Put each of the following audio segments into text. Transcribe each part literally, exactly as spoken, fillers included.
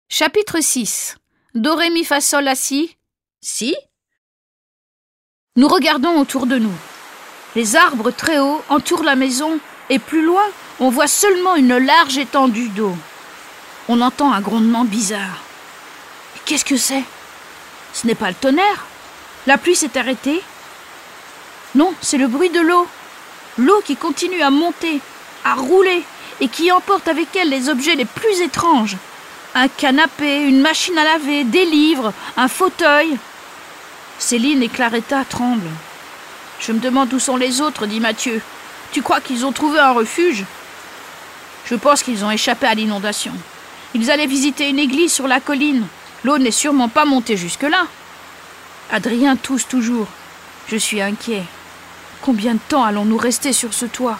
Chapitre six. Do, ré, mi, fa, sol, la, si. Si. Nous regardons autour de nous. Les arbres très hauts entourent la maison et plus loin, on voit seulement une large étendue d'eau. On entend un grondement bizarre. Et qu'est-ce que c'est? Ce n'est pas le tonnerre? La pluie s'est arrêtée? Non, c'est le bruit de l'eau. L'eau qui continue à monter, à rouler et qui emporte avec elle les objets les plus étranges. Un canapé, une machine à laver, des livres, un fauteuil. Céline et Claretta tremblent. Je me demande où sont les autres, dit Mathieu. Tu crois qu'ils ont trouvé un refuge? Je pense qu'ils ont échappé à l'inondation. Ils allaient visiter une église sur la colline. L'eau n'est sûrement pas montée jusque-là. Adrien tousse toujours. Je suis inquiet. Combien de temps allons-nous rester sur ce toit?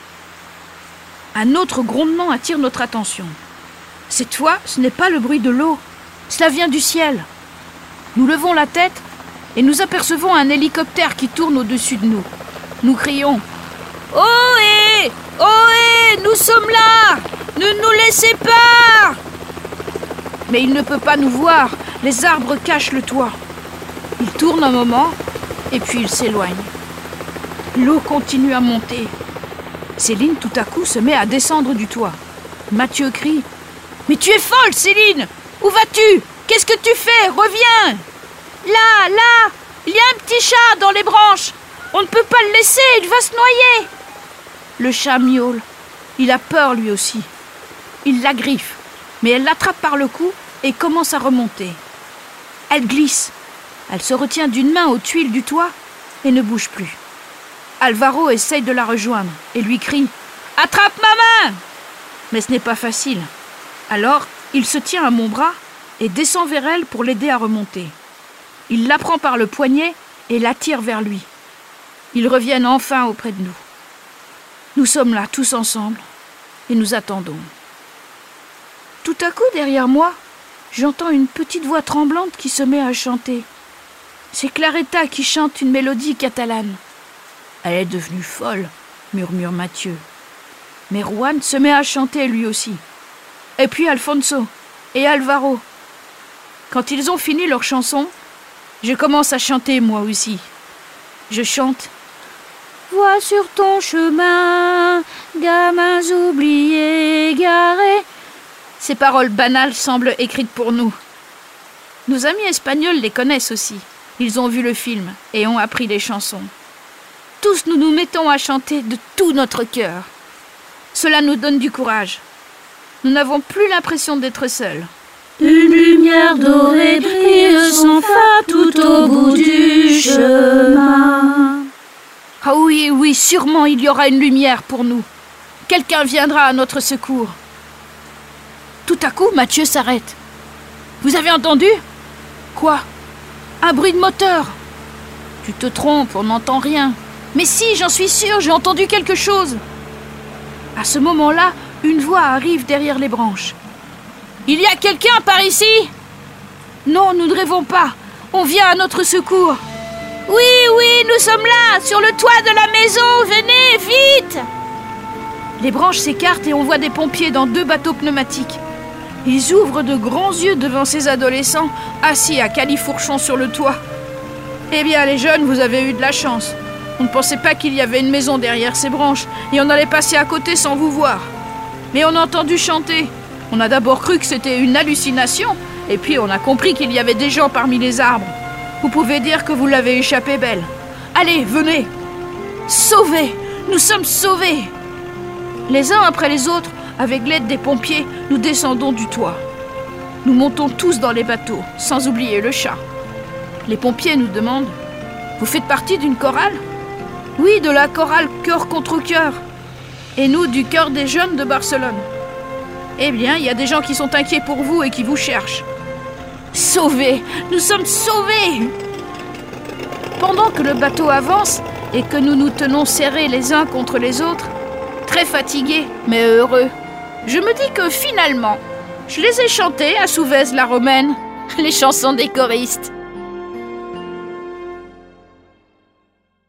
Un autre grondement attire notre attention. Cette fois, ce n'est pas le bruit de l'eau. Cela vient du ciel. Nous levons la tête et nous apercevons un hélicoptère qui tourne au-dessus de nous. Nous crions « Ohé! Ohé! Nous sommes là! Ne nous laissez pas !» Mais il ne peut pas nous voir. Les arbres cachent le toit. Il tourne un moment et puis il s'éloigne. L'eau continue à monter. Céline, tout à coup, se met à descendre du toit. Mathieu crie « Mais tu es folle, Céline! Où vas-tu? Qu'est-ce que tu fais? Reviens! Là, là! Il y a un petit chat dans les branches! On ne peut pas le laisser, il va se noyer! » Le chat miaule. Il a peur lui aussi. Il la griffe, mais elle l'attrape par le cou et commence à remonter. Elle glisse. Elle se retient d'une main aux tuiles du toit et ne bouge plus. Alvaro essaye de la rejoindre et lui crie « Attrape ma main !» Mais ce n'est pas facile. Alors, il se tient à mon bras et descend vers elle pour l'aider à remonter. Il la prend par le poignet et l'attire vers lui. Ils reviennent enfin auprès de nous. Nous sommes là tous ensemble et nous attendons. Tout à coup, derrière moi, j'entends une petite voix tremblante qui se met à chanter. C'est Claretta qui chante une mélodie catalane. Elle est devenue folle, murmure Mathieu. Mais Juan se met à chanter lui aussi. Et puis Alfonso et Alvaro. Quand ils ont fini leur chanson, je commence à chanter moi aussi. Je chante « Vois sur ton chemin, gamins oubliés, garés ». Ces paroles banales semblent écrites pour nous. Nos amis espagnols les connaissent aussi. Ils ont vu le film et ont appris les chansons. Tous nous nous mettons à chanter de tout notre cœur. Cela nous donne du courage. Nous n'avons plus l'impression d'être seuls. Une lumière dorée brille sans fin tout au bout du chemin. Ah oui, oui, sûrement il y aura une lumière pour nous. Quelqu'un viendra à notre secours. Tout à coup, Mathieu s'arrête. Vous avez entendu? Quoi? Un bruit de moteur. Tu te trompes, on n'entend rien. Mais si, j'en suis sûre, j'ai entendu quelque chose. À ce moment-là, une voix arrive derrière les branches. Il y a quelqu'un par ici? Non, nous ne rêvons pas. On vient à notre secours. Oui, oui, nous sommes là, sur le toit de la maison. Venez, vite! Les branches s'écartent et on voit des pompiers dans deux bateaux pneumatiques. Ils ouvrent de grands yeux devant ces adolescents assis à califourchon sur le toit. Eh bien, les jeunes, vous avez eu de la chance. On ne pensait pas qu'il y avait une maison derrière ces branches et on allait passer à côté sans vous voir. Mais on a entendu chanter. On a d'abord cru que c'était une hallucination et puis on a compris qu'il y avait des gens parmi les arbres. Vous pouvez dire que vous l'avez échappé belle. Allez, venez. Sauvés! Nous sommes sauvés! Les uns après les autres, avec l'aide des pompiers, nous descendons du toit. Nous montons tous dans les bateaux, sans oublier le chat. Les pompiers nous demandent « Vous faites partie d'une chorale ?» Oui, de la chorale Cœur contre Cœur. Et nous, du Chœur des Jeunes de Barcelone. Eh bien, il y a des gens qui sont inquiets pour vous et qui vous cherchent. Sauvés! Nous sommes sauvés! Pendant que le bateau avance et que nous nous tenons serrés les uns contre les autres, très fatigués, mais heureux, je me dis que finalement, je les ai chantés à Souvez la Romaine, les chansons des choristes.